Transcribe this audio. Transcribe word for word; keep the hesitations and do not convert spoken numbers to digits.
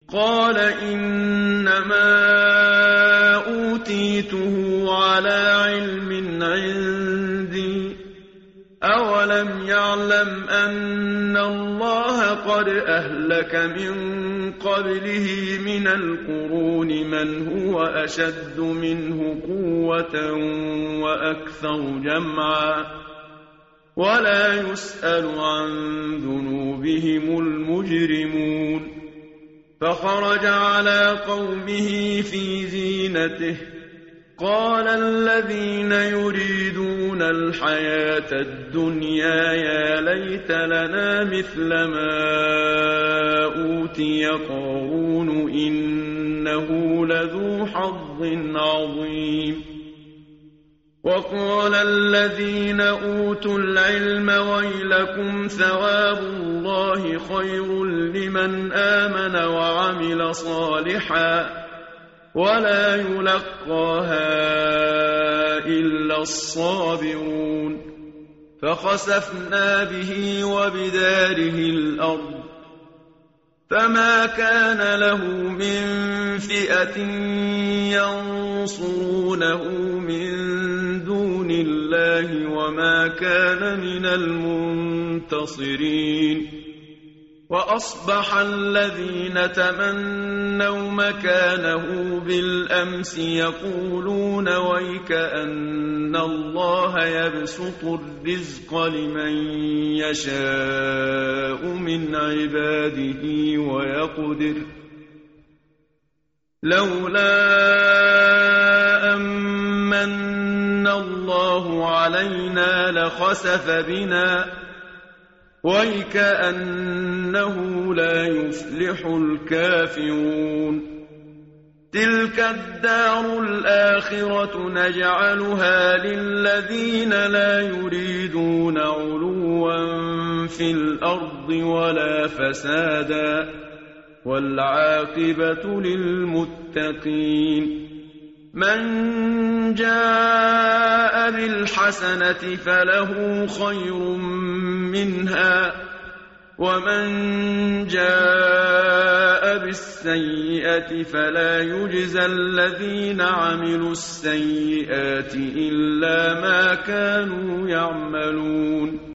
قال إنما أوتيته على علم عندي أولم يعلم أن الله قد أهلك من قبله من القرون من هو أشد منه قوة وأكثر جمعا ولا يسأل عن ذنوبهم المجرمون فخرج على قومه في زينته قال الذين يريدون الحياة الدنيا يا ليت لنا مثل ما أوتي قارون إنه لذو حظ عظيم وقال الذين أوتوا العلم ويلكم ثواب الله خير لمن آمن وعمل صالحا ولا يلقاها إلا الصابرون فخسفنا به وبداره الأرض فما كان له من فئة ينصرونه من دون الله وما كان من المنتصرين وأصبح الذين تمنوا مكانه بالأمس يقولون ويك أن الله يبسط الرزق لمن يشاء من عباده ويقدر لولا أمن الله علينا لخسف بنا ويكأنه لا يفلح الكافرون تلك الدار الآخرة نجعلها للذين لا يريدون علوا في الأرض ولا فسادا والعاقبة للمتقين من جاء بالحسنة فله خير منها ومن جاء بالسيئة فلا يجزى الذين عملوا السيئات إلا ما كانوا يعملون